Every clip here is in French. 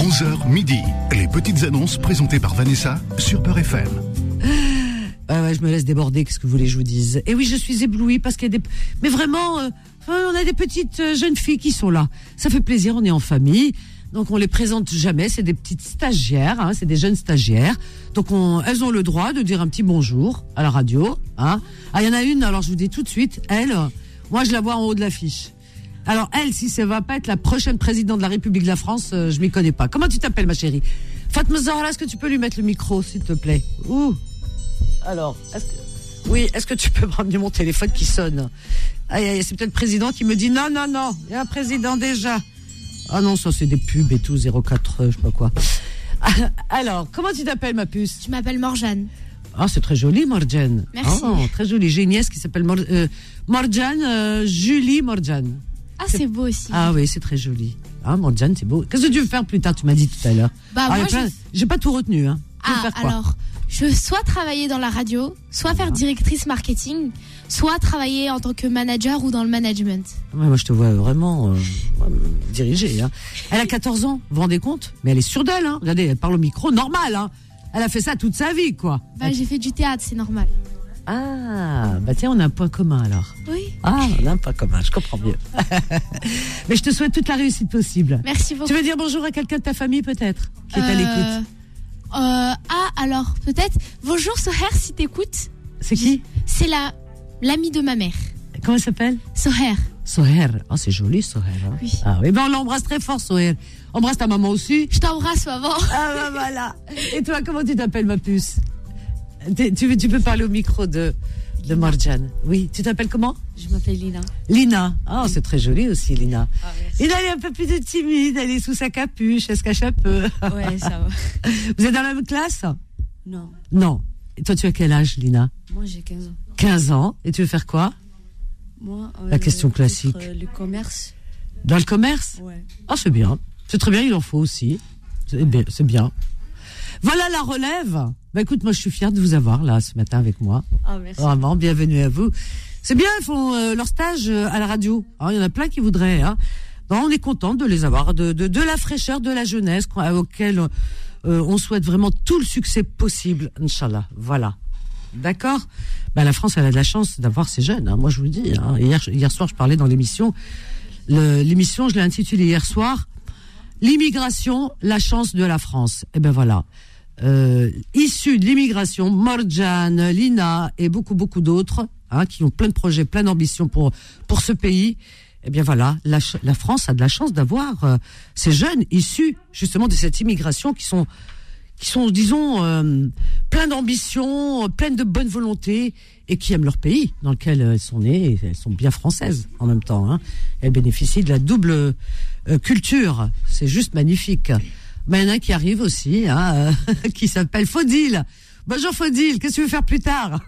11h midi. Les petites annonces présentées par Vanessa sur Peur FM. Ouais, je me laisse déborder, qu'est-ce que vous voulez que je vous dise. Et oui, je suis éblouie parce qu'il y a des... Mais vraiment, on a des petites jeunes filles qui sont là. Ça fait plaisir, on est en famille. Donc on les présente jamais, c'est des petites stagiaires, hein, c'est des jeunes stagiaires. Donc elles ont le droit de dire un petit bonjour à la radio. Hein. Ah, il y en a une, alors je vous dis tout de suite, elle, moi je la vois en haut de l'affiche. Alors elle, si ça va pas être la prochaine présidente de la République de la France, je m'y connais pas. Comment tu t'appelles, ma chérie? Fatma Zahra, est-ce que tu peux lui mettre le micro, s'il te plaît? Ouh. Alors, est-ce que tu peux me ramener mon téléphone qui sonne? Aïe, c'est peut-être le président qui me dit non, il y a un président déjà. Ah non, ça c'est des pubs et tout, 04, je sais pas quoi. Alors, comment tu t'appelles, ma puce? Je m'appelle Morjane. Ah, c'est très joli, Morjane. Merci. Oh, très joli. J'ai une nièce qui s'appelle Morjane, Julie Morjane. Ah, c'est beau aussi. Ah oui, c'est très joli. Ah, Morjane, c'est beau. Qu'est-ce que tu veux faire plus tard? Tu m'as dit tout à l'heure. Moi, j'ai pas tout retenu, hein. Alors, je veux soit travailler dans la radio, soit faire directrice marketing, soit travailler en tant que manager ou dans le management. Ouais, moi, je te vois vraiment diriger. Hein. Elle a 14 ans, vous vous rendez compte? Mais elle est sûre d'elle. Hein. Regardez, elle parle au micro, normal. Hein. Elle a fait ça toute sa vie, quoi. J'ai fait du théâtre, c'est normal. Ah, tiens, on a un point commun alors. Oui. Ah, on a un point commun, je comprends mieux. Mais je te souhaite toute la réussite possible. Merci beaucoup. Tu veux dire bonjour à quelqu'un de ta famille, peut-être, qui est à l'écoute? Alors, peut-être. Bonjour, Soher, si t'écoutes. C'est qui? C'est l'amie de ma mère. Comment elle s'appelle? Soher. Soher. Oh, c'est joli, Soher. Hein. Oui. Ah oui, on l'embrasse très fort, Soher. Embrasse ta maman aussi. Je t'embrasse, maman. Ah voilà. Et toi, comment tu t'appelles, ma puce? Tu peux parler au micro de Morjane. Oui, tu t'appelles comment? Je m'appelle Lina. Lina. Oh, c'est très joli aussi, Lina. Ah, merci. Lina, elle est un peu plus timide, elle est sous sa capuche, elle se cache un peu. Ouais, ça va. Vous êtes dans la même classe? Non. Non. Et toi, tu as quel âge, Lina? Moi, j'ai 15 ans. 15 ans. Et tu veux faire quoi? Moi, la question classique. Le commerce. Dans le commerce? Ouais. Ah, c'est bien. C'est très bien, il en faut aussi. C'est bien. Voilà la relève. Écoute, moi je suis fière de vous avoir là ce matin avec moi. Ah, merci. Vraiment, bienvenue à vous. C'est bien, ils font leur stage à la radio. Il y en a plein qui voudraient. Hein. Non, on est content de les avoir, de la fraîcheur, de la jeunesse auquel on souhaite vraiment tout le succès possible, Inch'Allah. Voilà. D'accord? La France, elle a de la chance d'avoir ces jeunes. Hein. Moi, je vous le dis. Hein. Hier soir, je parlais dans l'émission. L'émission, je l'ai intitulée hier soir. L'immigration, la chance de la France. Eh ben voilà. Issus de l'immigration, Morjane, Lina et beaucoup d'autres, hein, qui ont plein de projets, plein d'ambitions pour ce pays. Eh bien voilà, la France a de la chance d'avoir ces jeunes issus justement de cette immigration qui sont disons plein d'ambitions, pleines de bonne volonté et qui aiment leur pays dans lequel elles sont nées et elles sont bien françaises en même temps. Hein. Elles bénéficient de la double culture, c'est juste magnifique. Mais il y en a qui arrive aussi, hein, qui s'appelle Faudil. Bonjour Faudil, qu'est-ce que tu veux faire plus tard?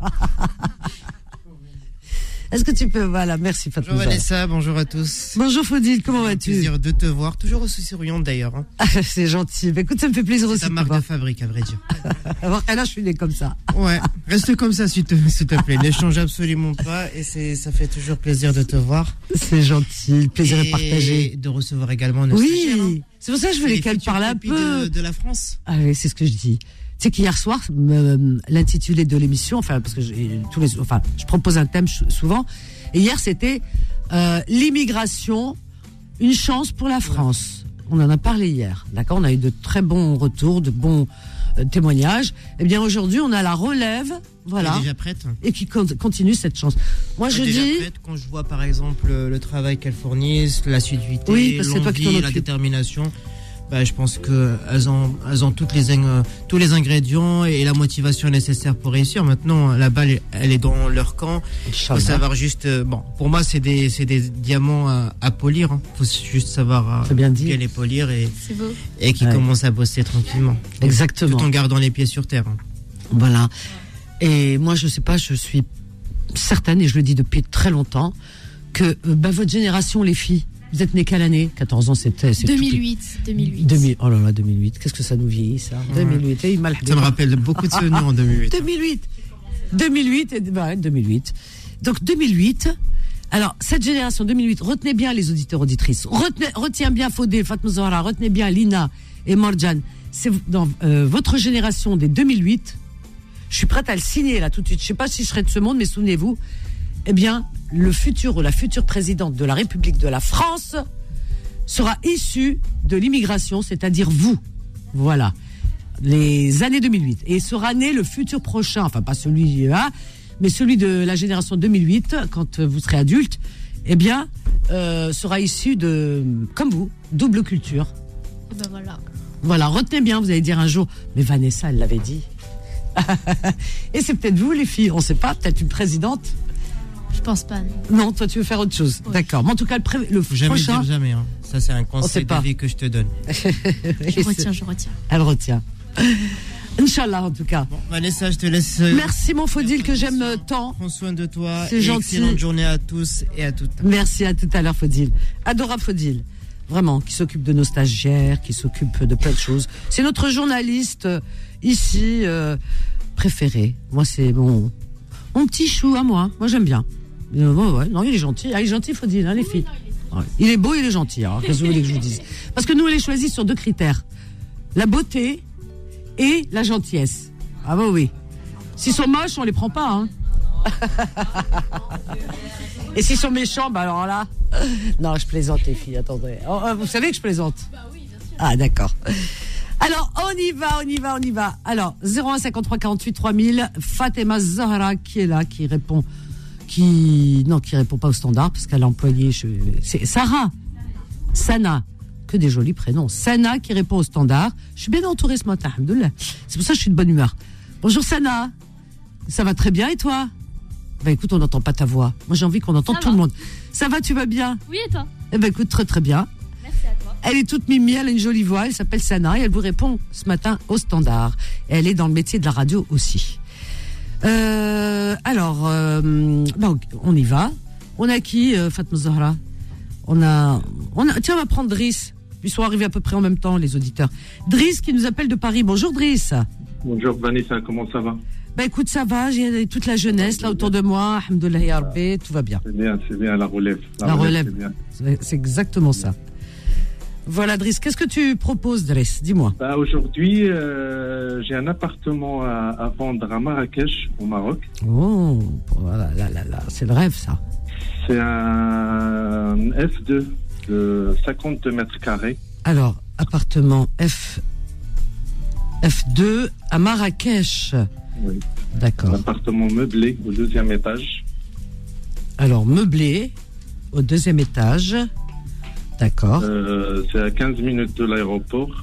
Est-ce que tu peux, voilà, merci Fatima. Bonjour Vanessa, bonjour à tous. Bonjour Faudil, comment vas-tu? Plaisir de te voir, toujours aussi souriante d'ailleurs. Hein. C'est gentil, mais écoute, ça me fait plaisir aussi. C'est ta marque de fabrique, à vrai dire. Alors là, je suis née comme ça. Ouais, reste comme ça s'il te plaît, ne change absolument pas et ça fait toujours plaisir de te voir. C'est gentil, le plaisir est partagé. Et de recevoir également nos stagiaires. Oui, c'est pour ça que je voulais qu'elle parle un peu. De la France. Ah oui, c'est ce que je dis. Tu sais qu'hier soir, l'intitulé de l'émission, enfin, parce que je propose un thème souvent, et hier c'était l'immigration, une chance pour la France. On en a parlé hier, d'accord? On a eu de très bons retours, de bons témoignages. Eh bien aujourd'hui, on a la relève, voilà. Elle est déjà prête. Et qui continue cette chance. Moi, je dis. Prête quand je vois par exemple le travail qu'elles fournissent, l'assiduité, oui, l'envie, la détermination. Je pense que elles ont tous les ingrédients et la motivation nécessaire pour réussir. Maintenant, la balle, elle est dans leur camp. Il faut savoir juste, pour moi, c'est des diamants à polir. Hein. Faut juste savoir bien les polir et qui commencent à bosser tranquillement. Exactement. Tout en gardant les pieds sur terre. Hein. Voilà. Et moi, je sais pas, je suis certaine, et je le dis depuis très longtemps, que votre génération, les filles, vous êtes nés quelle année? 14 ans, c'était 2008. 2000. Oh là là, 2008. Qu'est-ce que ça nous vieillit, ça? 2008. Ça me rappelle beaucoup de souvenirs en 2008. 2008. Donc 2008, Alors, cette génération 2008, retenez bien les auditeurs, auditrices. Retiens bien Faudil, Fatma Zahra, retenez bien Lina et Morjan. C'est dans votre génération des 2008. Je suis prête à le signer là tout de suite. Je sais pas si je serai de ce monde, mais souvenez-vous, eh bien, le futur ou la future présidente de la République de la France sera issue de l'immigration, c'est-à-dire vous. Voilà. Les années 2008. Et sera né le futur prochain, enfin pas celui-là, mais celui de la génération 2008, quand vous serez adulte, eh bien, sera issu de, comme vous, double culture. Et ben voilà. Voilà, retenez bien, vous allez dire un jour, mais Vanessa, elle l'avait dit. Et c'est peut-être vous, les filles, on sait pas, peut-être une présidente. Je pense pas. Non, toi, tu veux faire autre chose. Oui. D'accord. Mais en tout cas, le faut jamais prochain... dire jamais, hein. Ça, c'est un conseil de vie que je te donne. Je retiens. Elle retient. Inch'Allah, en tout cas. Bon, Vanessa, je te laisse. Merci, mon Faudil, que j'aime tant. Prends soin de toi. C'est gentil. Excellente journée à tous et à toutes. Merci, à tout à l'heure, Faudil. Adorable Faudil. Vraiment, qui s'occupe de nos stagiaires, qui s'occupe de plein de choses. C'est notre journaliste ici préféré. Moi, c'est mon petit chou à moi. Moi, j'aime bien. Ouais, non, il est gentil. Ah, il est gentil, Faudil, hein, les filles. Ouais. Il est beau, il est gentil. Alors, qu'est-ce que vous voulez que je vous dise? Parce que nous, on les choisit sur 2 critères. La beauté et la gentillesse. Ah bah oui. S'ils sont moches, on les prend pas, hein. Et s'ils sont méchants, bah alors là... Non, je plaisante, les filles, attendez. Oh, vous savez que je plaisante? Bah oui, bien sûr. Ah, d'accord. Alors, on y va. Alors, 01 53 48 3000, Fatema Zahra qui est là, qui répond pas au standard, parce qu'elle a employé... C'est Sarah. Sana. Que des jolis prénoms. Sana qui répond au standard. Je suis bien entourée ce matin, alhamdoulilah. C'est pour ça que je suis de bonne humeur. Bonjour Sana. Ça va très bien et toi? Ben écoute, on n'entend pas ta voix. Moi j'ai envie qu'on entende tout le monde. Ça va, tu vas bien? Oui, et toi? Eh ben écoute, très très bien. Merci à toi. Elle est toute mimi, elle a une jolie voix, elle s'appelle Sana et elle vous répond ce matin au standard. Et elle est dans le métier de la radio aussi. Alors, on y va. On a qui, Fatma Zahra? Tiens, on va prendre Driss. Ils sont arrivés à peu près en même temps, les auditeurs. Driss qui nous appelle de Paris. Bonjour Driss. Bonjour Vanessa, comment ça va? Ben écoute, ça va, j'ai toute la jeunesse là autour de moi, alhamdoulilah ya Rabbi, tout va bien. C'est bien, la relève. La relève, c'est exactement ça. Voilà Driss, qu'est-ce que tu proposes Driss? Dis-moi. Aujourd'hui, j'ai un appartement à vendre à Marrakech, au Maroc. Oh, voilà, là, c'est le rêve ça. C'est un F2 de 52 mètres carrés. Alors, appartement F2 à Marrakech. Oui. D'accord. Un appartement meublé au 2e étage. Alors, meublé au 2e étage. D'accord. C'est à 15 minutes de l'aéroport.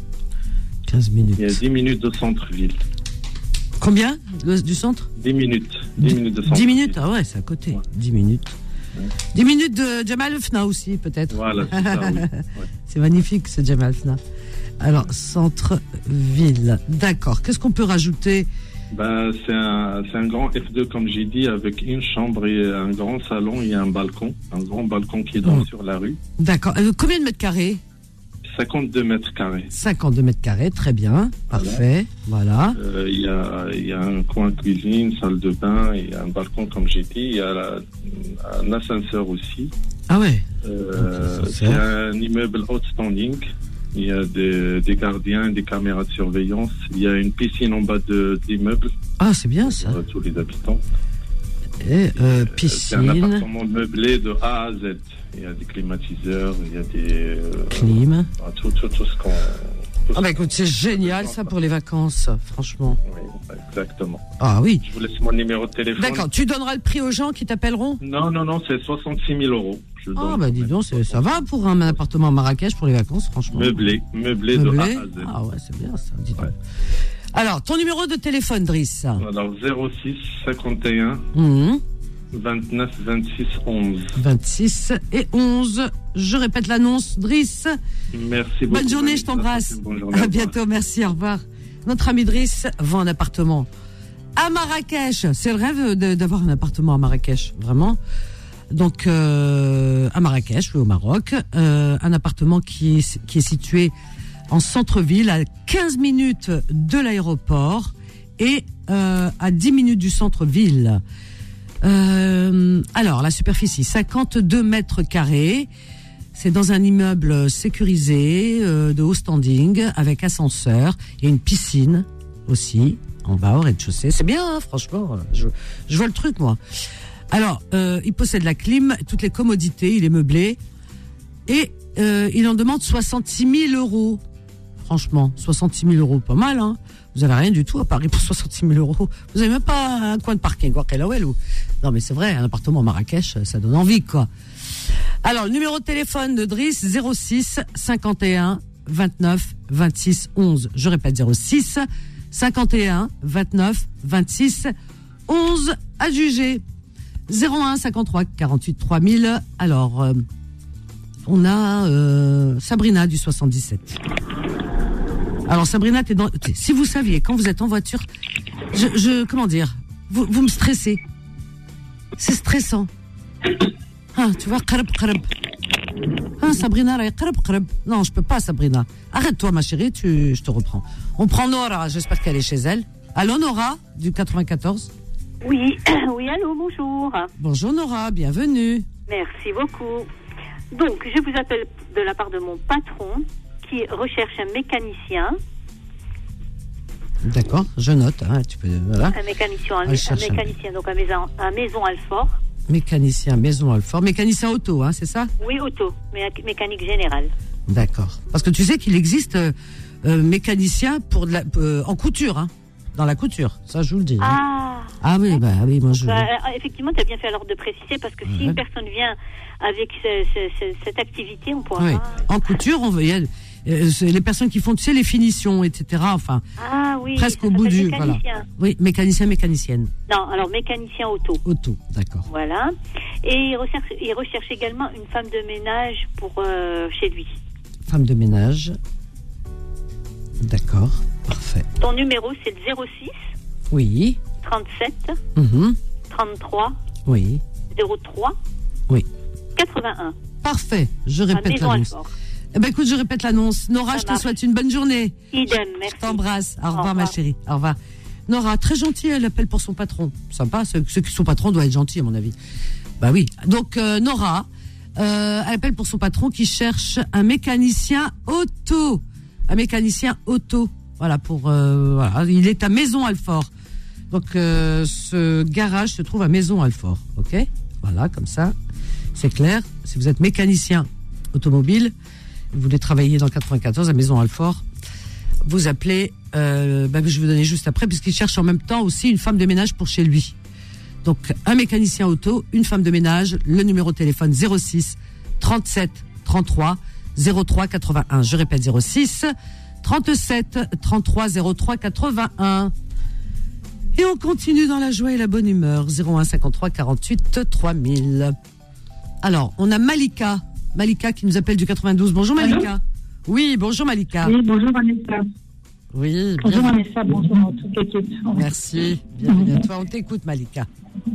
15 minutes. Il y a 10 minutes de centre-ville. Combien du centre? 10 minutes. 10 minutes de centre-ville. 10 minutes? Ah ouais, c'est à côté. Ouais. 10 minutes. Ouais. 10 minutes de Jamal Fna aussi, peut-être. Voilà, c'est ça, oui. Ouais. C'est magnifique, ce Jamal Fna. Alors, centre-ville. D'accord. Qu'est-ce qu'on peut rajouter? C'est un grand F2, comme j'ai dit, avec une chambre et un grand salon et un balcon. Un grand balcon qui donne sur la rue. D'accord. Combien de mètres carrés? 52 mètres carrés. 52 mètres carrés, très bien. Parfait. Voilà. Il y a un coin cuisine, salle de bain et un balcon, comme j'ai dit. Il y a un ascenseur aussi. Ah ouais. C'est un immeuble outstanding. Il y a des gardiens, des caméras de surveillance. Il y a une piscine en bas de l'immeuble. Ah, c'est bien ça. Pour tous les habitants. Et piscine. C'est un appartement meublé de A à Z. Il y a des climatiseurs, il y a des... Clim. Tout ce qu'on... Ah bah écoute, c'est génial ça pour les vacances, franchement. Oui, exactement. Ah oui. Je vous laisse mon numéro de téléphone. D'accord, tu donneras le prix aux gens qui t'appelleront? Non, c'est 66 000 euros. Ah bah dis donc, ça va pour un appartement à Marrakech pour les vacances, franchement. Meublé de A à Z. Ah ouais, c'est bien ça, dis donc. Ouais. Alors, ton numéro de téléphone, Driss? Alors, 06 51 29 26 11. 26 et 11. Je répète l'annonce, Driss. Merci beaucoup. Bonne journée, je t'embrasse. À bientôt, merci, au revoir. Notre ami Driss vend un appartement à Marrakech. C'est le rêve d'avoir un appartement à Marrakech, vraiment. Donc, à Marrakech, oui, au Maroc. Un appartement qui est situé en centre-ville, à 15 minutes de l'aéroport et à 10 minutes du centre-ville. Alors, la superficie, 52 mètres carrés. C'est dans un immeuble sécurisé, de haut standing, avec ascenseur. Il y a une piscine aussi, en bas, au rez-de-chaussée. C'est bien, hein, franchement. Je vois le truc, moi. Alors, il possède la clim, toutes les commodités, il est meublé. Et il en demande 66 000 euros. Franchement, 66 000 euros, pas mal, hein. Vous avez rien du tout à Paris pour 66 000 euros. Vous avez même pas un coin de parking, quoi. Non, mais c'est vrai, un appartement à Marrakech, ça donne envie, quoi. Alors, le numéro de téléphone de Driss, 06 51 29 26 11. Je répète, 06 51 29 26 11 à juger. 01 53 48 3000. Alors, on a Sabrina du 77. Alors Sabrina, si vous saviez, quand vous êtes en voiture, comment dire, vous me stressez. C'est stressant. Ah, tu vois, qarab. Ah, Sabrina, qarab. Non, je peux pas, Sabrina. Arrête-toi, ma chérie, je te reprends. On prend Nora, j'espère qu'elle est chez elle. Allô, Nora, du 94. Oui, allô, bonjour. Bonjour, Nora, bienvenue. Merci beaucoup. Donc, je vous appelle de la part de mon patron qui recherche un mécanicien. D'accord, je note. Hein, tu peux, voilà. Un mécanicien donc à Maison-Alfort. Mécanicien Maison-Alfort. Mécanicien auto, hein, c'est ça? Oui, auto, mécanique générale. D'accord. Parce que tu sais qu'il existe mécanicien pour en couture, hein, dans la couture. Ça, je vous le dis. Ah, hein. Ah oui, oui, moi je. Effectivement, tu as bien fait alors de préciser parce que si une personne vient avec cette activité, on pourra. Oui. En couture, on veut. Les personnes qui font, tu sais, les finitions, etc. Enfin, presque au bout du. Voilà. Oui, mécanicienne. Non, alors mécanicien auto. Auto, d'accord. Voilà. Et il recherche également une femme de ménage pour chez lui. Femme de ménage. D'accord, parfait. Ton numéro, c'est le 06. Oui. 37. 33. Oui. 03. Oui. 81. Parfait. Je répète l'annonce. Eh ben écoute, je répète l'annonce. Nora, je te souhaite une bonne journée. Idem, merci. Je t'embrasse. Au revoir, ma chérie. Au revoir. Nora, très gentille, elle appelle pour son patron. Sympa, ceux qui sont patrons doivent être gentils, à mon avis. Bah oui. Donc, Nora, elle appelle pour son patron qui cherche un mécanicien auto. Un mécanicien auto. Voilà, voilà. Il est à Maison-Alfort. Donc, ce garage se trouve à Maison-Alfort. OK? Voilà, comme ça. C'est clair. Si vous êtes mécanicien automobile, vous voulez travailler dans le 94 à Maison-Alfort, vous appelez, je vais vous donner juste après, puisqu'il cherche en même temps aussi une femme de ménage pour chez lui. Donc, un mécanicien auto, une femme de ménage, le numéro de téléphone 06 37 33 03 81. Je répète, 06 37 33 03 81. Et on continue dans la joie et la bonne humeur. 01 53 48 3000. Alors, on a Malika qui nous appelle du 92. Bonjour Malika. Allô? Oui, bonjour Malika. Oui, bonjour Vanessa. Oui, bonjour Vanessa, bonjour à toute l'équipe. Merci, bienvenue à toi. On t'écoute Malika.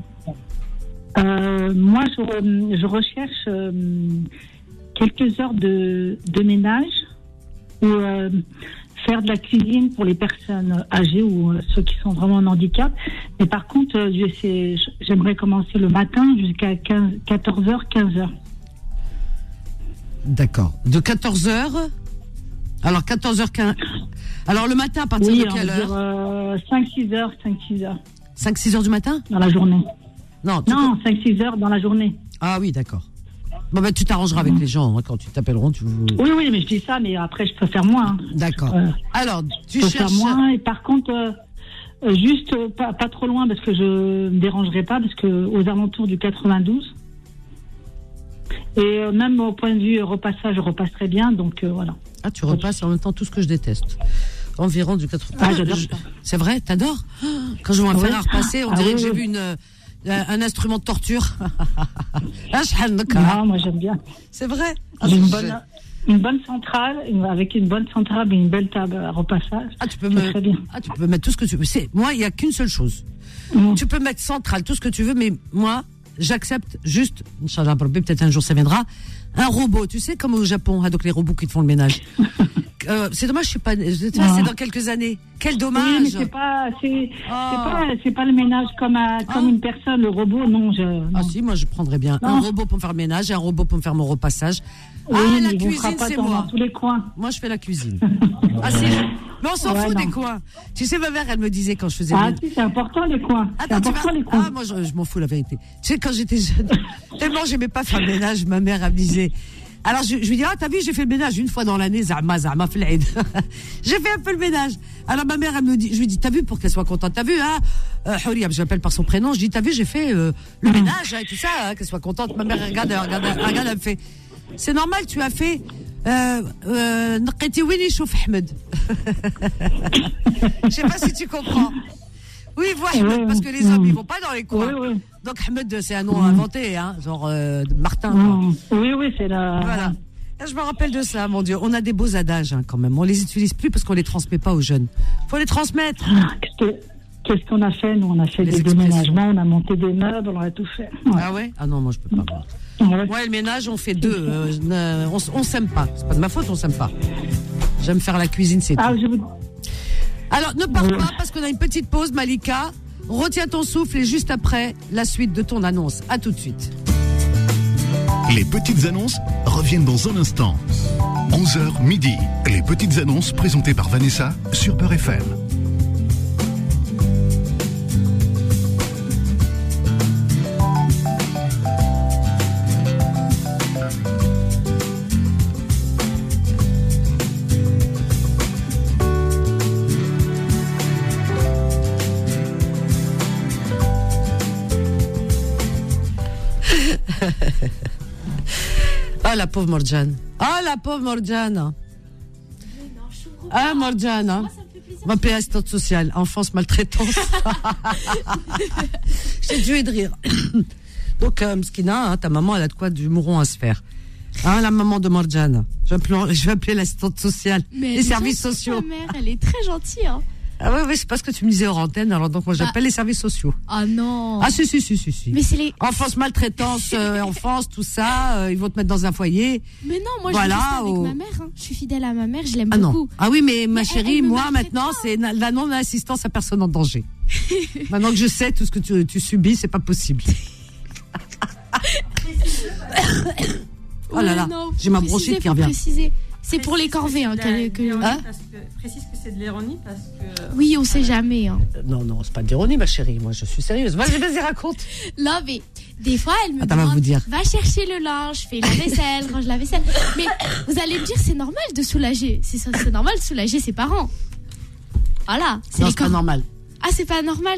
Moi, je recherche quelques heures de ménage ou faire de la cuisine pour les personnes âgées ou ceux qui sont vraiment en handicap. Mais par contre, j'aimerais commencer le matin jusqu'à 14h, 15h. D'accord. De 14h. Alors 14h15. Alors le matin à partir de quelle heure 5-6 heures. 5-6 heures du matin dans la journée. Non, 5-6 heures dans la journée. Ah oui, d'accord. Bon tu t'arrangeras avec les gens hein, quand tu t'appelleront. Oui, mais je dis ça, mais après je peux faire moins. Hein. D'accord. Alors tu cherches. Faire moins et par contre juste pas trop loin parce que je me dérangerai pas parce que aux alentours du 92. Et même au point de vue repassage, je repasserai bien, donc voilà. Ah, tu repasses en même temps tout ce que je déteste. Environ du 80. Ah, j'adore ça. C'est vrai, t'adores? Quand je vois un fer à repasser, on dirait que j'ai vu un instrument de torture. Non, moi j'aime bien. C'est vrai. J'ai une bonne centrale, avec une bonne centrale et une belle table à repassage. Ah, tu peux mettre tout ce que tu veux. Moi, il n'y a qu'une seule chose. Tu peux mettre centrale, tout ce que tu veux, mais moi, j'accepte juste, Inch'Allah, peut-être un jour ça viendra, un robot, tu sais, comme au Japon, donc les robots qui te font le ménage. c'est dommage, je sais pas. C'est dans quelques années. Quel dommage. Oui, mais c'est pas le ménage comme une personne, le robot, non. Ah si, moi je prendrais bien un robot pour me faire le ménage et un robot pour me faire mon repassage. Oui, la cuisine, c'est moi. Dans tous les coins. Moi, je fais la cuisine. Si. Mais on s'en fout des coins. Tu sais, ma mère, elle me disait quand je faisais. Si, c'est important les coins. Les coins. Moi, je m'en fous la vérité. Tu sais, quand j'étais jeune, tellement j'aimais pas faire le ménage, ma mère, elle me disait. Alors je lui dis, t'as vu, j'ai fait le ménage une fois dans l'année, zama fil Eid. J'ai fait un peu le ménage. Alors ma mère, elle me dit, je lui dis, t'as vu, pour qu'elle soit contente, t'as vu, Houriab, je l'appelle par son prénom, je dis, t'as vu, j'ai fait le ménage, et tout ça, qu'elle soit contente. Ma mère, regarde, elle me fait, c'est normal, tu as fait, Nqiti Winnie Chouf Ahmed. Je sais pas si tu comprends. Oui, vois Ahmed, parce que les hommes, ils vont pas dans les coins. Oui. Donc Ahmed, c'est un nom inventé, hein, genre Martin. Oui, c'est la... Voilà. Là, je me rappelle de ça, mon Dieu. On a des beaux adages, hein, quand même. On les utilise plus parce qu'on les transmet pas aux jeunes. Faut les transmettre. Qu'est-ce qu'on a fait? Nous, on a fait des déménagements, on a monté des meubles, on a tout fait. Ouais. Ah ouais? Ah non, moi, je peux pas. Ouais, le ménage, on fait deux. On s'aime pas. C'est pas de ma faute, on s'aime pas. J'aime faire la cuisine, c'est tout. Alors, ne pars pas parce qu'on a une petite pause, Malika. Retiens ton souffle et juste après, la suite de ton annonce. À tout de suite. Les petites annonces reviennent dans un instant. 11h midi. Les petites annonces présentées par Vanessa sur Peur FM. Ah, la pauvre Morjane. Ah, la pauvre Morjane. Ah, Morjane. On va appeler l'assistante sociale. Enfance maltraitance. J'ai dû de rire. Donc, Mskina, ta maman, elle a de quoi du mouron à se faire. Hein, la maman de Morjane. Je vais appeler l'assistante sociale. Mais les services sociaux. Ma mère, elle est très gentille, hein. Ah ouais, c'est pas ce que tu me disais hors antenne, alors donc moi j'appelle les services sociaux. Ah non. Ah si. Mais c'est les... Enfance, maltraitance, enfance, tout ça, ils vont te mettre dans un foyer. Mais non, moi je reste avec ma mère, hein. Je suis fidèle à ma mère, je l'aime beaucoup. Ah oui, mais ma chérie, moi maintenant, c'est la non-assistance à personne en danger. Maintenant que je sais tout ce que tu subis, c'est pas possible. Oh là là, j'ai ma bronchite qui revient. C'est pour les corvées, hein, précise que c'est de l'ironie parce que... Oui, on sait jamais. Hein. Non, c'est pas de l'ironie, ma chérie. Moi, je suis sérieuse. Vas-y, raconte. Non, mais des fois, elle me demande, dire. Va chercher le linge, fais la vaisselle, range la vaisselle. Mais vous allez me dire, c'est normal de soulager. C'est normal de soulager ses parents. Voilà. C'est pas normal. Ah, c'est pas normal.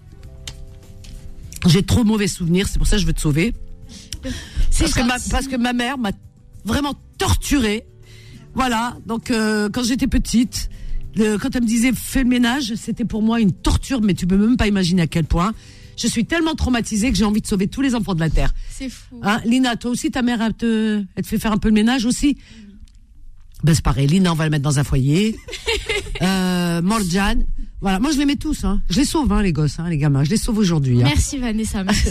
J'ai trop mauvais souvenirs, c'est pour ça que je veux te sauver. Parce que ma mère m'a vraiment torturée. Voilà, donc quand j'étais petite, quand elle me disait fais le ménage, c'était pour moi une torture, mais tu peux même pas imaginer à quel point. Je suis tellement traumatisée que j'ai envie de sauver tous les enfants de la terre. C'est fou. Hein, Lina, toi aussi, ta mère, elle te fait faire un peu le ménage aussi? Ben c'est pareil, Lina, on va le mettre dans un foyer. Morjane, voilà, moi je les mets tous, hein. Je les sauve, hein, les gosses, hein, les gamins, je les sauve aujourd'hui. Hein. Merci Vanessa, merci.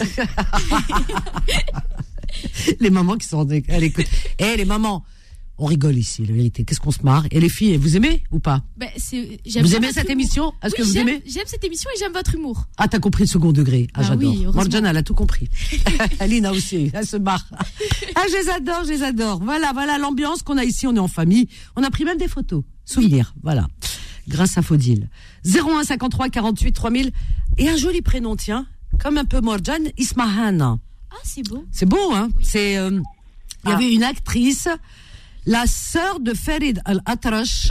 Les mamans qui sont à l'écoute. Les mamans, on rigole ici, la vérité. Qu'est-ce qu'on se marre? Et les filles, vous aimez ou pas? Vous aimez cette émission? Est-ce que vous aimez? J'aime cette émission et j'aime votre humour. Ah, t'as compris le second degré. Ah, j'adore. Oui, Morjane, elle a tout compris. Alina aussi, elle se marre. Ah, je les adore. Voilà l'ambiance qu'on a ici. On est en famille. On a pris même des photos. Souvenirs. Voilà. Grâce à Faudil. 01 53 48 3000. Et un joli prénom, tiens. Comme un peu Morjane, Ismahan. Ah, c'est beau. C'est beau, hein? Oui. C'est, il y avait une actrice, la sœur de Farid Al-Atrash,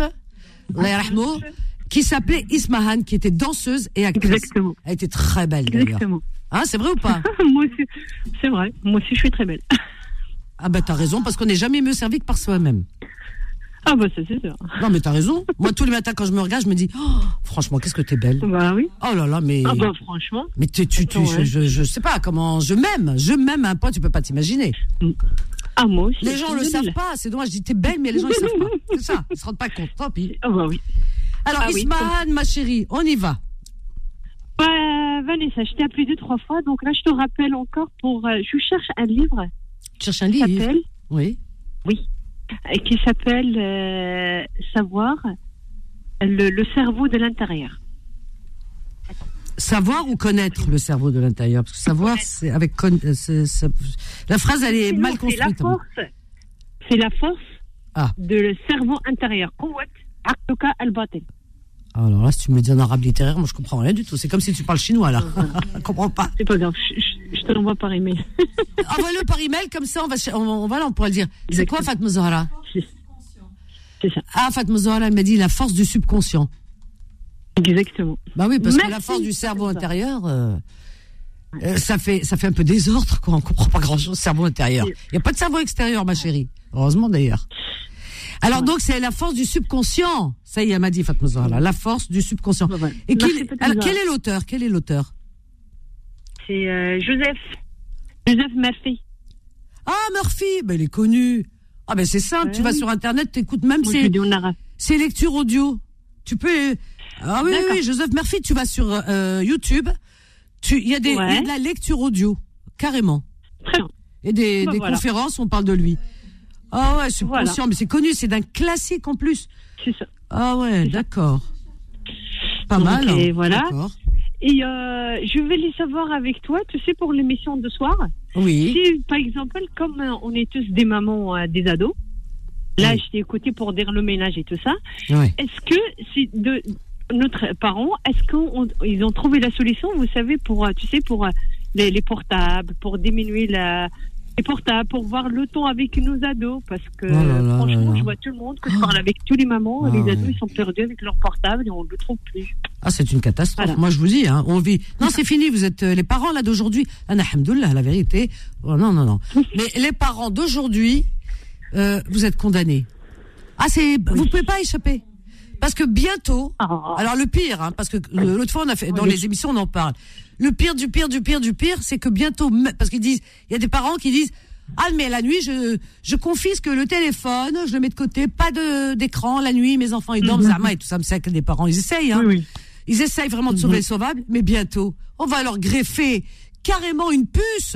qui s'appelait Ismahan, qui était danseuse et actrice. Exactement. Elle était très belle, d'ailleurs. Exactement. Hein, c'est vrai ou pas? Moi aussi, c'est vrai. Moi aussi, je suis très belle. Ah bah t'as raison, parce qu'on n'est jamais mieux servi que par soi-même. Ah bah ça, c'est sûr. Non mais t'as raison. Moi tous les matins quand je me regarde, je me dis, oh, franchement, qu'est-ce que t'es belle. Bah oui. Oh là là, mais. Ah bah franchement. Mais je sais pas comment, je m'aime à un point, tu peux pas t'imaginer. Ah moi aussi. Les gens le savent pas, c'est dommage, je dis t'es belle, mais les gens ils savent pas. C'est ça, ils se rendent pas compte, tant pis. Ah bah oui. Alors Ismahan, ma chérie, on y va. Vanessa, je t'ai appelé 2-3 fois, donc là je te rappelle encore je cherche un livre. Tu cherches un livre? S'appelle. Oui. Oui. qui s'appelle Savoir le cerveau de l'intérieur. Savoir ou connaître le cerveau de l'intérieur? Parce que savoir, c'est avec la phrase, elle est mal construite. C'est la force de le cerveau intérieur. Alors là, si tu me le dis en arabe littéraire, moi je comprends rien du tout. C'est comme si tu parles chinois là. Je comprends pas. C'est pas grave, je te l'envoie par email. Envoie-le par email, comme ça on pourra le dire. C'est quoi Fatma Zahra? C'est ça. Ah, Fatma Zahra, elle m'a dit la force du subconscient. Exactement. Bah oui, parce que la force du cerveau intérieur, ça fait un peu désordre, quoi. On comprend pas grand-chose, cerveau intérieur. Il n'y a pas de cerveau extérieur, ma chérie. Heureusement d'ailleurs. Alors donc c'est la force du subconscient. Ça y est, elle m'a dit Fatma Zahra, la force du subconscient. Et quel est l'auteur? Quel est l'auteur? C'est Joseph Murphy. Ah, Murphy, ben il est connu. Ah ben c'est simple, tu vas sur internet, t'écoutes même c'est lecture audio. Tu peux oui, Joseph Murphy, tu vas sur YouTube, il y a de la lecture audio carrément. Très bien. Et des conférences, on parle de lui. Ah ouais, subconscient, mais c'est connu, c'est d'un classique en plus. C'est ça. Ah ouais, d'accord. Pas mal. Et voilà. D'accord. Et je vais les savoir avec toi, tu sais, pour l'émission de soir. Oui. Si, par exemple, comme on est tous des mamans, des ados, là, je t'ai écouté pour dire le ménage et tout ça. Oui. Est-ce que c'est de notre parents, est-ce qu'ils ont trouvé la solution, vous savez, pour, tu sais, pour les portables, pour diminuer les portables, pour voir le temps avec nos ados, parce que franchement, je vois tout le monde, que je parle avec tous les mamans, les ados, ils sont perdus avec leur portable et on ne le trouve plus. Ah, c'est une catastrophe. Voilà. Moi, je vous dis, on vit. Non, c'est fini. Vous êtes les parents là d'aujourd'hui. Alhamdoulilah, la vérité. Oh, non. Mais les parents d'aujourd'hui, vous êtes condamnés. Ah, vous pouvez pas échapper. Parce que bientôt, alors le pire, parce que l'autre fois on a fait dans les émissions on en parle. Le pire du pire, c'est que bientôt, parce qu'ils disent, il y a des parents qui disent, mais la nuit je confisque le téléphone, je le mets de côté, pas d'écran la nuit, mes enfants ils dorment, et tout ça, c'est que des parents ils essayent, ils essayent vraiment de sauver le sauvable, mais bientôt on va leur greffer carrément une puce.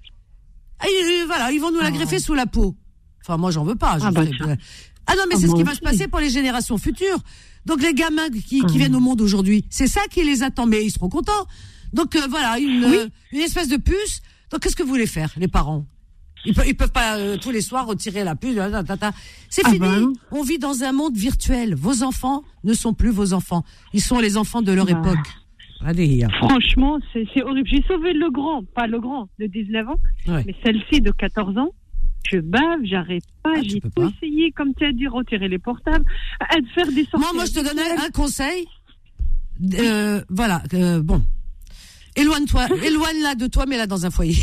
Et voilà, ils vont nous la greffer sous la peau. Enfin moi j'en veux pas. Non, mais c'est ce qui va se passer pour les générations futures. Donc les gamins qui viennent au monde aujourd'hui, c'est ça qui les attend, mais ils seront contents. Donc voilà, une espèce de puce. Donc qu'est-ce que vous voulez faire, les parents? Ils peuvent pas tous les soirs retirer la puce. C'est fini. On vit dans un monde virtuel. Vos enfants ne sont plus vos enfants. Ils sont les enfants de leur époque. Allez. Franchement, c'est horrible. J'ai sauvé le grand, pas le grand de 19 ans, mais celle-ci de 14 ans. Je bave, j'arrête pas, j'ai tout essayé, comme tu as dit, retirer les portables, de faire des sorties. Moi, je te donnais un conseil. Voilà, bon. Éloigne-la de toi, mets-la dans un foyer.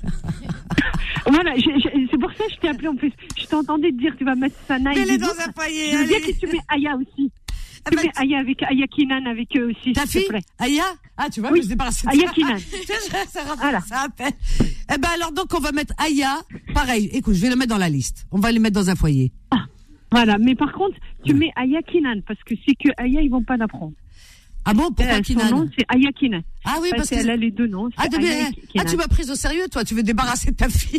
Voilà, c'est pour ça que je t'ai appelé en plus. Je t'entendais te dire, tu vas mettre Sana et mets-les dans un foyer, je veux bien que tu mets Aya aussi. Tu mets Aya avec Aya Kinan avec eux aussi. Ta fille Aya? Ah, tu vois, je me débarrasser de Aya Kinan. Ça rappelle. Eh ben alors, donc, on va mettre Aya. Pareil, écoute, je vais le mettre dans la liste. On va les mettre dans un foyer. Voilà, mais par contre, tu mets Aya Kinan, parce que c'est que Aya, ils vont pas l'apprendre. Ah bon, pourquoi Kinan? Son nom, c'est Aya Kinan. Ah oui, parce qu'elle a les deux noms. Tu m'as prise au sérieux, toi. Tu veux débarrasser de ta fille.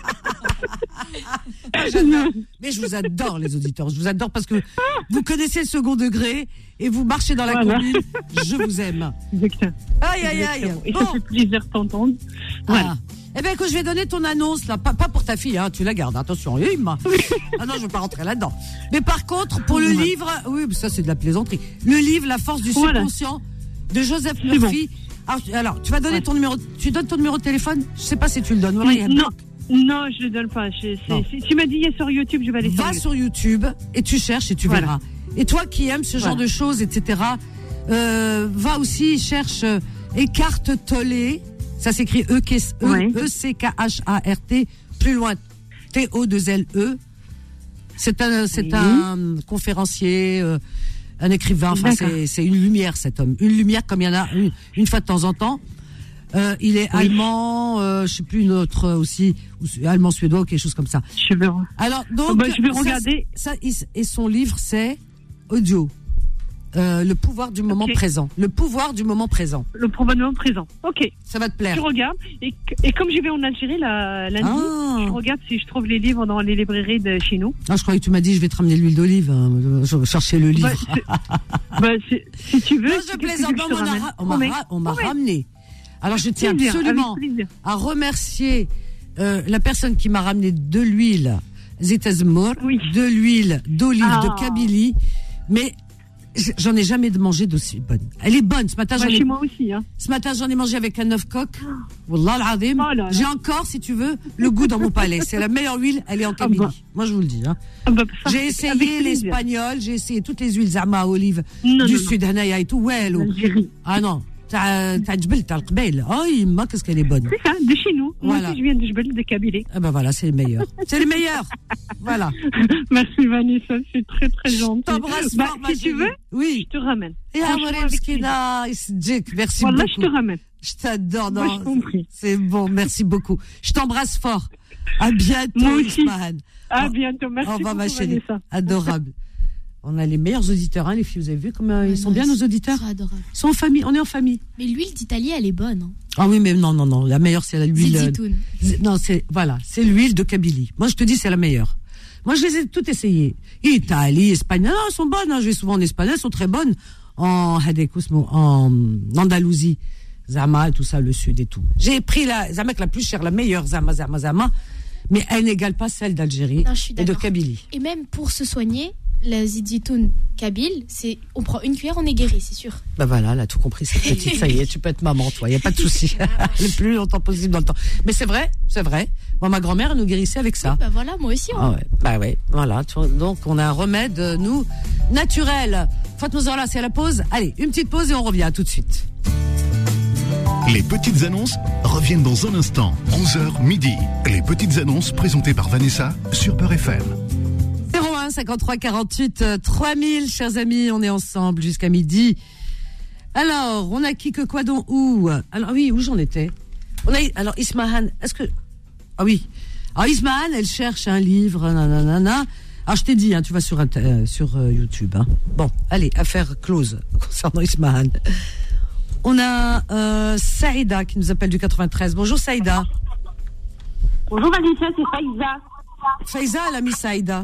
Mais je vous adore, les auditeurs. Je vous adore parce que vous connaissez le second degré et vous marchez dans la commune. Je vous aime. Exactement. Aïe. Et ça fait plaisir de t'entendre. Voilà. Eh bien, écoute, je vais donner ton annonce, là. Pas pour ta fille, tu la gardes, attention. Ah non, je veux pas rentrer là-dedans. Mais par contre, pour le livre, oui, ça, c'est de la plaisanterie. Le livre, La force du subconscient, de Joseph Murphy. Bon. Alors, tu vas donner ton numéro, tu donnes ton numéro de téléphone? Je sais pas si tu le donnes. Voilà, non, je le donne pas. Tu m'as dit, il y a sur YouTube, je vais aller sur YouTube et tu cherches et tu verras. Et toi qui aimes ce genre de choses, etc., va aussi, cherche Eckhart Tolle. Ça s'écrit E-C-K-H-A-R-T, plus loin, T-O-2-L-E. C'est un conférencier, un écrivain, enfin, c'est une lumière, cet homme. Une lumière comme il y en a une fois de temps en temps. Il est allemand, je sais plus une autre aussi, allemand suédois ou quelque chose comme ça. Je verrai. Alors, donc, je vais regarder. Et son livre, c'est audio. le pouvoir du moment présent. Le pouvoir du moment présent. Le pouvoir du moment présent. Ok. Ça va te plaire. Je regarde. Et comme je vais en Algérie lundi, je regarde si je trouve les livres dans les librairies de chez nous. Ah, je croyais que tu m'as dit je vais te ramener de l'huile d'olive. Je vais chercher le livre. Si tu veux. Non, je plaisante. On m'a ramené. Alors je tiens absolument à remercier la personne qui m'a ramené de l'huile Zitazmour, de l'huile d'olive de Kabylie, mais j'en ai jamais mangé d'aussi bonne. Elle est bonne. Ce matin, chez moi aussi. Hein. Ce matin, j'en ai mangé avec un œuf coq. Wallah al-azim. J'ai encore, si tu veux, le goût dans mon palais. C'est la meilleure huile, elle est en Kabylie. Moi, je vous le dis. Hein. J'ai essayé l'espagnol, j'ai essayé toutes les huiles zama à olive du sud, Hanaya et tout. Ouais, ah non. T'as Djbel, t'as le oh, qu'est-ce qu'elle est bonne. C'est ça, de chez nous. Moi aussi, je viens de Djbel, de Kabylie. Ah ben voilà, c'est les meilleurs. C'est les meilleurs. Voilà. Merci Vanessa, c'est très très gentil. T'embrasse fort, si tu veux, oui. Je te ramène. Et merci Wallah, beaucoup. je te ramène. Je t'adore. Moi, je t'en prie. C'est bon, merci beaucoup. Je t'embrasse fort. À bientôt, moi aussi. Ismahan. À bientôt, merci beaucoup, ma chérie. Vanessa. Adorable. On a les meilleurs auditeurs, hein, les filles. Vous avez vu comme ils sont bien, nos auditeurs? Ils sont adorables. Ils sont en famille, on est en famille. Mais l'huile d'Italie, elle est bonne. Hein. Ah oui, mais non. La meilleure, c'est l'huile. Zitoun. Non, c'est l'huile de Kabylie. Moi, je te dis, c'est la meilleure. Moi, je les ai toutes essayées. Italie, Espagne. Non, elles sont bonnes. Hein. Je vais souvent en Espagne. Elles sont très bonnes. En Andalousie. Zama et tout ça, le sud et tout. J'ai pris la Zama la plus chère, la meilleure Zama. Mais elle n'égale pas celle d'Algérie et de Kabylie. Et même pour se soigner, la zitoun kabyle, on prend une cuillère, on est guéri, c'est sûr. Bah voilà, elle a tout compris, cette petite, ça y est, tu peux être maman, toi, il n'y a pas de souci. Le plus longtemps possible dans le temps. Mais c'est vrai. Moi, ma grand-mère, elle nous guérissait avec ça. Oui, bah voilà, moi aussi. Ah ouais, bah ouais, voilà. Donc, on a un remède, nous, naturel. Faites-nous là, c'est à la pause. Allez, une petite pause et on revient, à tout de suite. Les petites annonces reviennent dans un instant, 11h midi. Les petites annonces présentées par Vanessa sur Peur FM. 01 53 48 3000, chers amis, on est ensemble jusqu'à midi. Alors, on a qui que quoi donc où? Alors oui, où j'en étais? Alors Ismahan, est-ce que oui. Alors Ismahan, elle cherche un livre, nanana. Alors je t'ai dit, hein, tu vas sur YouTube. Hein. Bon, allez, affaire close concernant Ismahan. On a Saïda qui nous appelle du 93. Bonjour Saïda. Bonjour Vanessa, c'est Faïza. Faïza, elle a mis Saïda.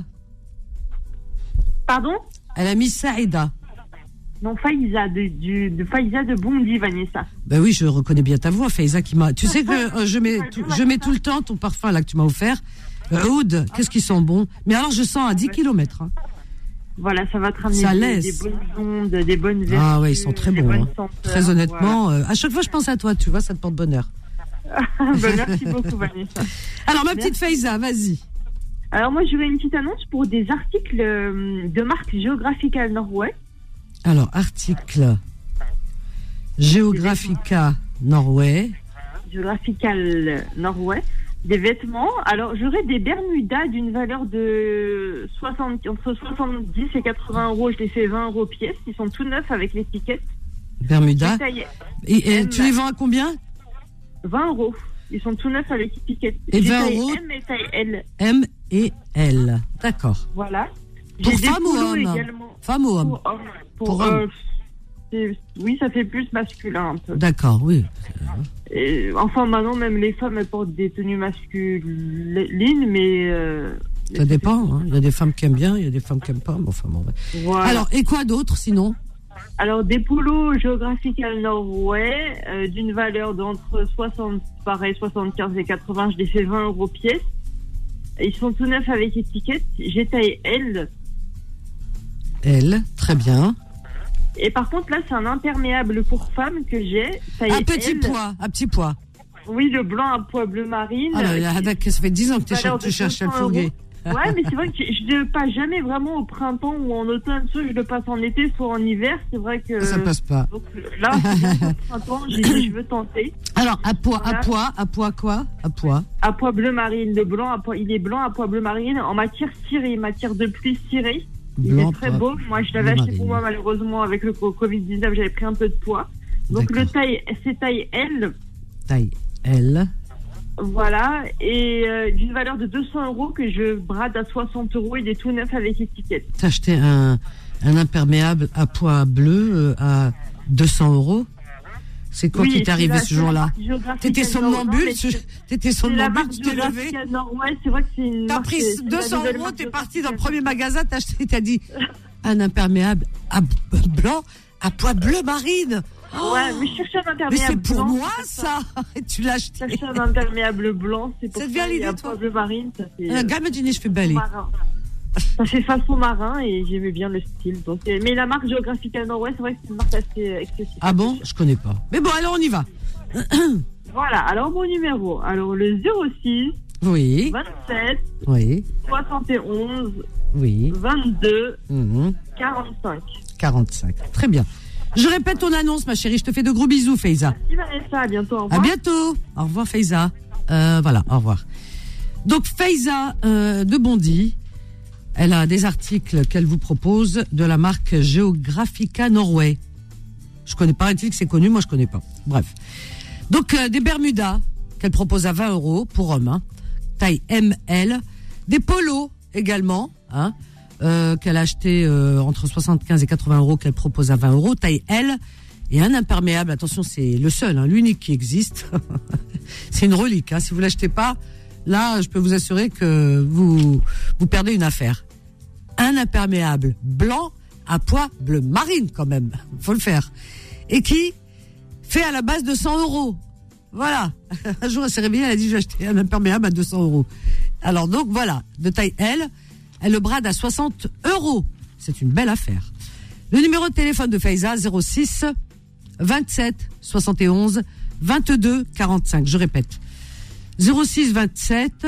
Pardon? Elle a mis Saïda. Non, Faïza, de Faïza de Bondy, Vanessa. Ben oui, je reconnais bien ta voix, Faïza qui m'a... Tu sais que je mets tout le temps ton parfum là que tu m'as offert. Oud, qu'est-ce qu'ils sont bons. Mais alors je sens à 10 km. Hein. Voilà, ça va te ramener des bonnes ondes, des bonnes vertus. Ah ouais, ils sont très bons. Hein. Très honnêtement, à chaque fois je pense à toi, tu vois, ça te porte bonheur. Merci beaucoup, Vanessa. Alors ma petite Faïza, vas-y. Alors moi, je veux une petite annonce pour des articles de marque Geographical Norway. Alors, article Geographica Norway. Geographical Norway. Des vêtements. Alors, j'aurais des Bermudas d'une valeur de entre 70 et 80 euros. Je les fais 20 euros pièce. Ils sont tout neufs avec l'étiquette. Bermudas. Et tu les vends à combien? 20 euros. Ils sont tout neufs avec l'étiquette. Et 20 euros. M et taille L. M et L. D'accord. Voilà. Pour femme ou homme? Femme ou homme? Pour homme. Oui, ça fait plus masculin un peu. D'accord, oui. Et, enfin, maintenant, même les femmes, elles portent des tenues masculines, mais... ça dépend. Hein. Il y a des femmes qui aiment bien, il y a des femmes qui n'aiment pas. Mais enfin, bon, ouais. Voilà. Alors, et quoi d'autre, sinon? Alors, des Geographical Norway, d'une valeur d'entre 75 et 80, je les fais 20 euros pièce. Ils sont tout neufs avec étiquette. J'ai taille L. L, très bien. Et par contre, là, c'est un imperméable pour femmes que j'ai. Un petit pois. Oui, le blanc à pois bleu marine. Ah là, ça fait 10 ans que tu cherches à le fourguer. Ouais, mais c'est vrai que je ne le passe jamais vraiment au printemps ou en automne. Soit je le passe en été, soit en hiver. C'est vrai que... Ça passe pas. Donc, là, c'est au printemps, j'ai dit, je veux tenter. Alors, à pois quoi? À pois bleu marine. Le blanc, il est blanc à pois bleu marine en matière cirée, matière de pluie cirée. Il est très beau. Moi, je l'avais acheté pour moi, malheureusement, avec le Covid-19, j'avais pris un peu de poids. Donc, c'est taille L. Taille L. Voilà. Et d'une valeur de 200 euros que je brade à 60 euros. Il est tout neuf avec étiquette. T'as acheté Un imperméable à poids bleu à 200 €. C'est quoi qui t'est arrivé ce jour-là? T'étais somnambule, tu t'es levé. Ouais, c'est vrai que c'est une. T'as pris 200 €, t'es parti dans le premier magasin, t'as acheté, t'as dit un imperméable blanc à poids bleu marine. Ouais, mais je cherchais un imperméable. Mais c'est pour blanc, moi ça. Et tu l'as acheté. Je cherchais un imperméable blanc, c'est pour ça. Devient l'idée, toi. Bleu marine, ça fait. Un gars m'a dit je fais balai. Ça fait façon marin et j'aimais bien le style. Donc, mais la marque Geographica Nord-Ouest, c'est vrai que c'est une marque assez excessive. Ah bon? Je connais pas. Mais bon, alors on y va. Voilà, alors mon numéro. Alors le 06 oui. 27 oui. 71 oui. 22 45. 45. Très bien. Je répète ton annonce, ma chérie. Je te fais de gros bisous, Faiza. Merci Vanessa, à bientôt. Au revoir. À bientôt. Au revoir, Faiza. Voilà, au revoir. Donc Faiza de Bondy. Elle a des articles qu'elle vous propose de la marque Geographica Norway. Je connais pas, que c'est connu, moi je connais pas. Bref. Donc des Bermudas qu'elle propose à 20 € pour hommes, hein, taille ML, des polos également, hein, qu'elle a acheté entre 75 et 80 € qu'elle propose à 20 €, taille L, et un imperméable. Attention, c'est le seul, hein, l'unique qui existe. C'est une relique. Hein, si vous l'achetez pas, là, je peux vous assurer que vous perdez une affaire. Un imperméable blanc à poids bleu marine quand même, faut le faire. Et qui fait à la base de 100 €. Voilà. Un jour elle s'est réveillée, elle a dit je vais acheter un imperméable à 200 €. Alors donc voilà, de taille L, elle le brade à 60 €. C'est une belle affaire. Le numéro de téléphone de Faiza 06 27 71 22 45. Je répète. 06 27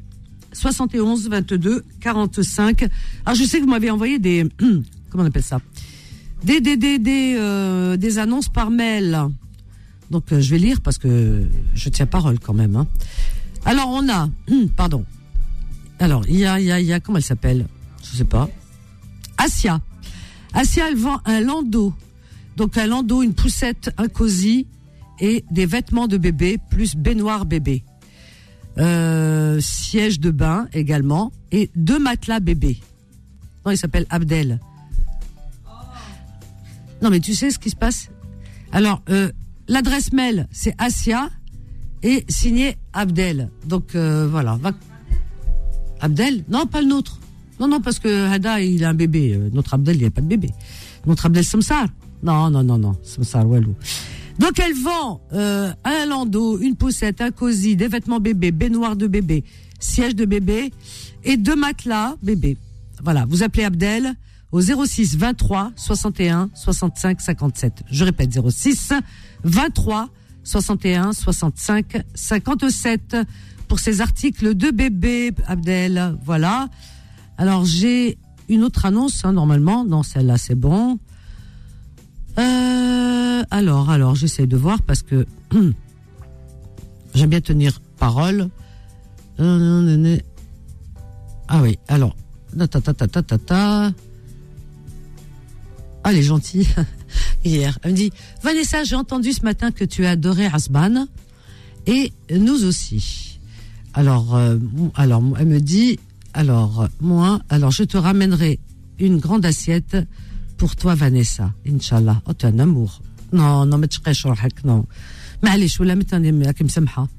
71 22 45. Alors je sais que vous m'avez envoyé des comment on appelle ça, des annonces par mail. Donc je vais lire parce que je tiens parole quand même. Hein. Alors on a pardon. Alors il y a comment elle s'appelle? Je sais pas. Asia. Asia, elle vend un landau. Donc un landau, une poussette, un cosy et des vêtements de bébé plus baignoire bébé. Siège de bain également et 2 matelas bébé. Non, il s'appelle Abdel. Non, mais tu sais ce qui se passe? Alors, l'adresse mail, c'est Asia et signé Abdel. Donc, voilà. Abdel? Non, pas le nôtre. Non, parce que Hada, il a un bébé. Notre Abdel, il n'y a pas de bébé. Notre Abdel Samsar. Non. Samsar, walou. Donc elle vend un landau, une poussette, un cosy, des vêtements bébé, baignoire de bébé, siège de bébé et 2 matelas bébé. Voilà, vous appelez Abdel au 06 23 61 65 57. Je répète 06 23 61 65 57 pour ces articles de bébé Abdel. Voilà. Alors j'ai une autre annonce normalement. Non, celle-là c'est bon. Alors, j'essaie de voir parce que j'aime bien tenir parole. Ah oui, alors, Ah, elle est gentille. Hier, elle me dit, Vanessa, j'ai entendu ce matin que tu as adoré Asban et nous aussi. Alors, elle me dit, moi, je te ramènerai une grande assiette pour toi, Vanessa, Inch'Allah. Oh, tu es un amour. Non, ما تشقيش روحك, non. معليش ولا مت راكي مسامحة.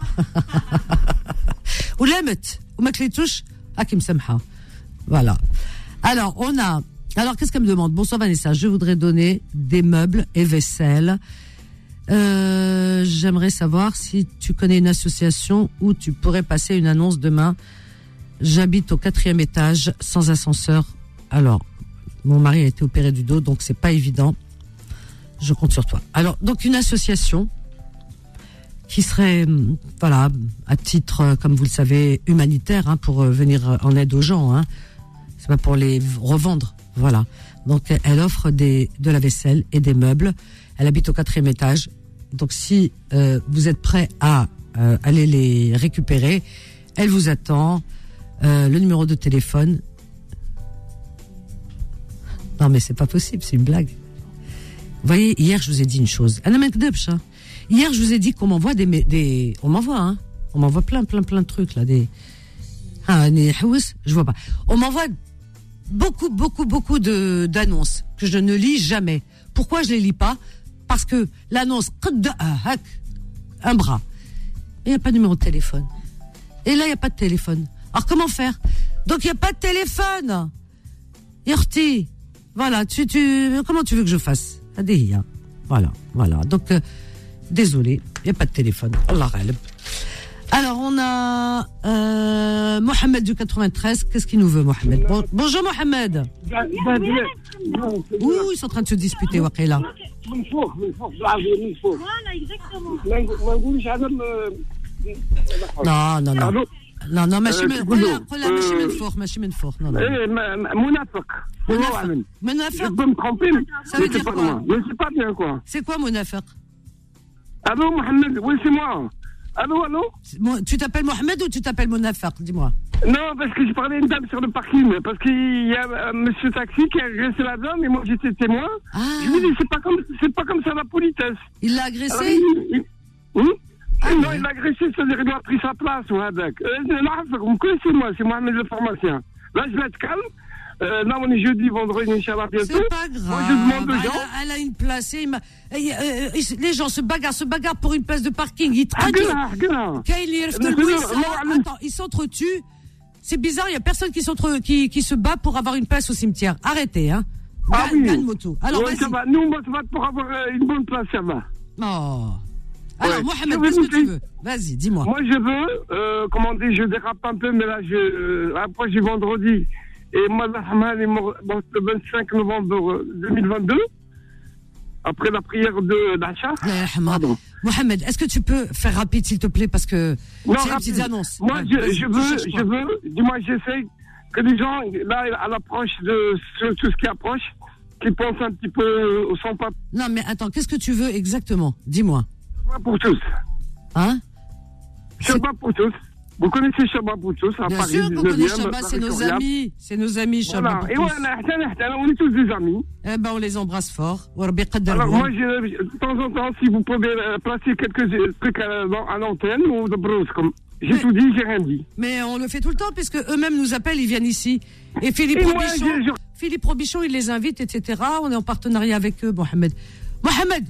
ولا مت وما كليتوش راكي مسامحة. Voilà. Alors, qu'est-ce qu'elle me demande? Bonsoir, Vanessa, je voudrais donner des meubles et vaisselle. J'aimerais savoir si tu connais une association où tu pourrais passer une annonce demain. J'habite au 4e étage, sans ascenseur. Alors, mon mari a été opéré du dos, donc c'est pas évident. Je compte sur toi. Alors, donc une association qui serait, voilà, à titre, comme vous le savez, humanitaire, hein, pour venir en aide aux gens. Hein. C'est pas pour les revendre, voilà. Donc, elle offre de la vaisselle et des meubles. Elle habite au 4e étage. Donc, si vous êtes prêts à aller les récupérer, elle vous attend. Le numéro de téléphone. Non, mais c'est pas possible, c'est une blague. Vous voyez, hier, je vous ai dit une chose. Hier, je vous ai dit qu'on m'envoie on m'envoie plein de trucs, là, je vois pas. On m'envoie beaucoup d'annonces que je ne lis jamais. Pourquoi je les lis pas? Parce que l'annonce, un bras. Et il n'y a pas de numéro de téléphone. Et là, il n'y a pas de téléphone. Alors, comment faire? Donc, il n'y a pas de téléphone. Yerti. Voilà, comment tu veux que je fasse? Adéhia. Voilà. Donc, désolé, il n'y a pas de téléphone. Allah ghalib. Alors, on a Mohamed du 93. Qu'est-ce qu'il nous veut, Mohamed? Bonjour, Mohamed. Ouh, ils sont en train de se disputer, Waqila. Voilà, exactement. Non, ماشي من فوق. Non. Monafiq. Je peux me tromper, ça veut dire quoi? Je ne sais pas bien quoi. C'est quoi Monafiq? Allô, Mohamed? Oui, c'est moi. Allô? Tu t'appelles Mohamed ou tu t'appelles Monafiq? Dis-moi. Non, parce que je parlais à une dame sur le parking, parce qu'il y a un monsieur taxi qui a agressé la dame, et moi j'étais témoin. Je lui dis, c'est pas comme ça la politesse. Il l'a agressé? Oui. Non, il l'a agressé, c'est-à-dire il a pris sa place. Vous me connaissez, moi, c'est Mohamed le pharmacien. Là, je vais être calme. Là, on est jeudi, vendredi, Inch'Allah, bientôt. C'est pas grave. Moi, je demande aux gens. Elle a une place. Les gens se bagarrent pour une place de parking. Ils ils s'entretuent. C'est bizarre, il n'y a personne qui se bat pour avoir une place au cimetière. Arrêtez, hein. Moto. Alors, vas-y. Ça va. Nous, on va se battre pour avoir une bonne place, ça va. Oh. Alors, Mohamed, qu'est-ce que tu veux? Vas-y, dis-moi. Moi, je veux, je dérape un peu, mais là, après, j'ai vendredi. Et moi, le 25 novembre 2022, après la prière d'achat. Mohamed, est-ce que tu peux faire rapide, s'il te plaît, parce que c'est une petite annonce. Moi, je veux, dis-moi, j'essaie que les gens, là, à l'approche de tout ce qui approche, qu'ils pensent un petit peu au sans pape. Non, mais attends, qu'est-ce que tu veux exactement? Dis-moi. Shabbat pour tous. Hein? Shabbat pour tous. Vous connaissez Shabbat pour tous à Bien Paris. Bien sûr qu'on connaît Shabbat, c'est nos amis. C'est nos amis, Shabbat. Voilà. Et on est tous des amis. Eh ben, on les embrasse fort. Alors, moi, de temps en temps, si vous pouvez placer quelques trucs à l'antenne ou de brousse, comme j'ai tout dit, j'ai rien dit. Mais on le fait tout le temps, puisque eux-mêmes nous appellent, ils viennent ici. Et Philippe Robichon, il les invite, etc. On est en partenariat avec eux, Mohamed. Mohamed,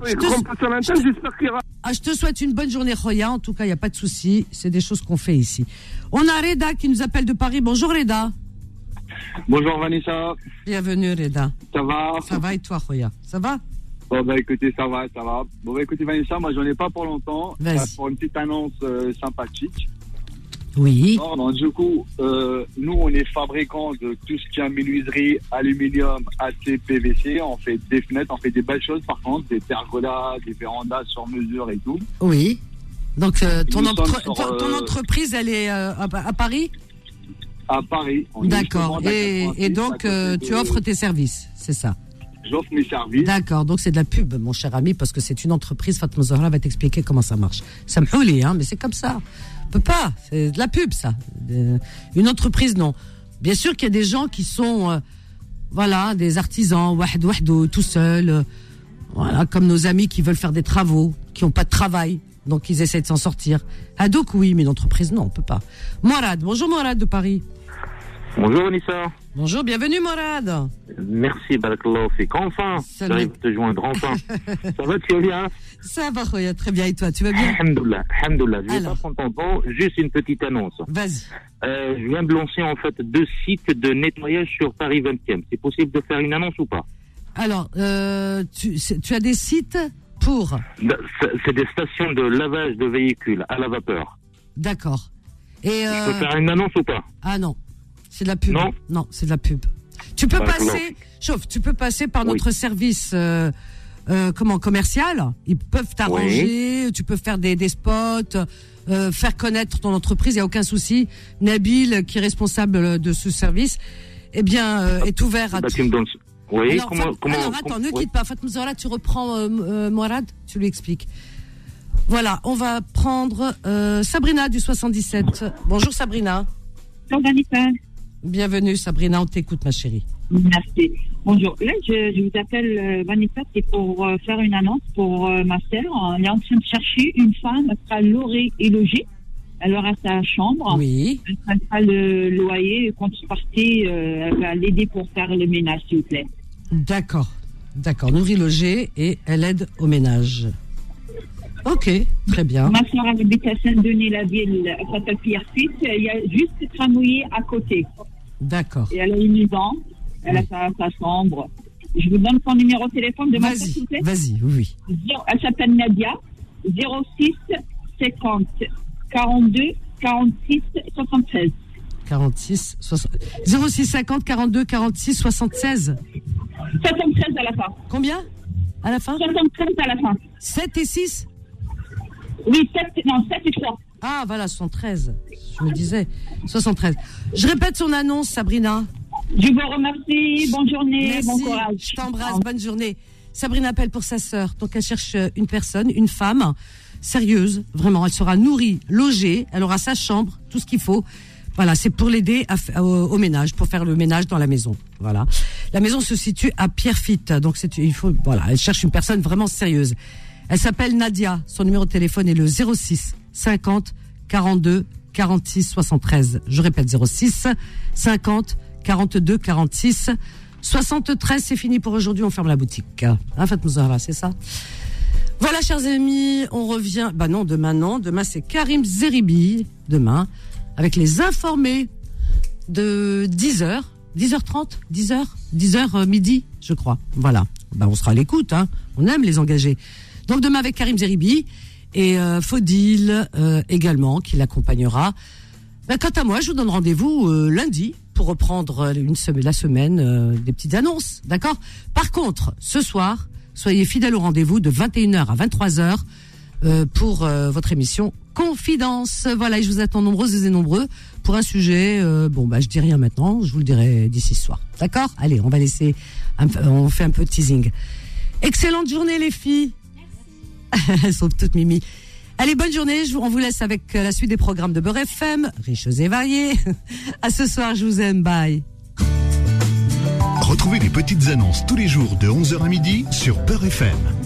je te souhaite une bonne journée, Khoya. En tout cas, il n'y a pas de souci. C'est des choses qu'on fait ici. On a Reda qui nous appelle de Paris. Bonjour, Reda. Bonjour, Vanessa. Bienvenue, Reda. Ça va? Ça va et toi, Khoya? Ça va? Bon, bah, écoutez, ça va. Bon, bah, écoutez, Vanessa, moi, j'en ai pas pour longtemps. Pour une petite annonce sympathique. Oui. Non, du coup, nous, on est fabricants de tout ce qui est menuiserie, aluminium, AC, PVC. On fait des fenêtres, on fait des belles choses, par contre, des pergolas, des vérandas sur mesure et tout. Oui. Donc, ton entreprise, elle est à Paris? À Paris. D'accord. Et donc, tu offres tes services, c'est ça? J'offre mes services. D'accord. Donc, c'est de la pub, mon cher ami, parce que c'est une entreprise. Fatma Zahra va t'expliquer comment ça marche. Ça me houli, hein, mais c'est comme ça. On peut pas, c'est de la pub, ça. Une entreprise, non. Bien sûr qu'il y a des gens qui sont, des artisans, wahdo, tout seuls, comme nos amis qui veulent faire des travaux, qui n'ont pas de travail, donc ils essaient de s'en sortir. Donc oui, mais une entreprise, non, on peut pas. Morad, bonjour Morad de Paris. Bonjour Anissa. Bonjour, bienvenue Morad. Merci, barakallahu fik. Enfin, j'arrive à te joindre, enfin. Ça va, tu vas bien? Ça va, Khoya, très bien. Et toi, tu vas bien? Alhamdoulilah. Je vais pas prendre ton temps, juste une petite annonce. Vas-y. Je viens de lancer, en fait, 2 sites de nettoyage sur Paris 20e. C'est possible de faire une annonce ou pas? Alors, tu as des sites pour? C'est des stations de lavage de véhicules à la vapeur. D'accord. Et je peux faire une annonce ou pas? Ah non. C'est de la pub. Non, c'est de la pub. Tu peux passer par notre service commercial. Ils peuvent t'arranger, tu peux faire des spots, faire connaître ton entreprise, il n'y a aucun souci. Nabil, qui est responsable de ce service, est ouvert à tout. Tu me donnes... Oui, alors, attends, ne quitte pas. Fatma Zahra, tu reprends Morad, tu lui expliques. Voilà, on va prendre Sabrina du 77. Bonjour Sabrina. Bonjour Vanessa. Bienvenue Sabrina, on t'écoute ma chérie. Merci. Bonjour. Là, je vous appelle Vanessa, c'est pour faire une annonce pour ma sœur. Elle est en train de chercher une femme, elle sera logée et logée. Elle aura sa chambre. Oui. Elle prendra le loyer. Quand je partais, elle va l'aider pour faire le ménage, s'il vous plaît. D'accord. Nourri, logé et elle aide au ménage. Ok, très bien. Ma soeur habite à Saint-Denis-la-Ville. Elle s'appelle Pierrefitte. Il y a juste Tramouillé à côté. D'accord. Et elle a une maison. Elle a sa chambre. Je vous donne son numéro de téléphone de ma soeur, s'il vous plaît. Vas-y, oui. Elle s'appelle Nadia. 06 50 42 46 73. 06 50 42 46 76. 73 à la fin. Combien à la fin? 73 à la fin. 7 et 6? Oui, 7 et 3. Ah, voilà, 73. Je me disais 73. Je répète son annonce, Sabrina. Je vous remercie. Bonne journée. Merci. Bon courage. Je t'embrasse. Bonne journée. Sabrina appelle pour sa sœur. Donc, elle cherche une personne, une femme sérieuse. Vraiment, elle sera nourrie, logée. Elle aura sa chambre, tout ce qu'il faut. Voilà, c'est pour l'aider au ménage, pour faire le ménage dans la maison. Voilà. La maison se situe à Pierrefitte. Donc, elle cherche une personne vraiment sérieuse. Elle s'appelle Nadia. Son numéro de téléphone est le 06 50 42 46 73. Je répète, 06 50 42 46 73. C'est fini pour aujourd'hui. On ferme la boutique. Faites-nous ça, c'est ça. Voilà, chers amis, on revient. Demain non. Demain, c'est Karim Zeribi. Demain, avec les informés de 10h. 10h30, 10h midi, je crois. Voilà. On sera à l'écoute, On aime les engagés. Donc demain avec Karim Zeribi et Faudil également qui l'accompagnera. Quant à moi, je vous donne rendez-vous lundi pour reprendre la semaine des petites annonces, d'accord? Par contre, ce soir, soyez fidèles au rendez-vous de 21h à 23h pour votre émission Confidence. Voilà, et je vous attends nombreuses et nombreux pour un sujet. Je dis rien maintenant, je vous le dirai d'ici ce soir. D'accord? Allez, on fait un peu de teasing. Excellente journée les filles. Merci. Elles sont toutes mimi. Allez, bonne journée. On vous laisse avec la suite des programmes de Beurre FM, riches et variés. À ce soir, je vous aime. Bye. Retrouvez les petites annonces tous les jours de 11h à midi sur Beurre FM.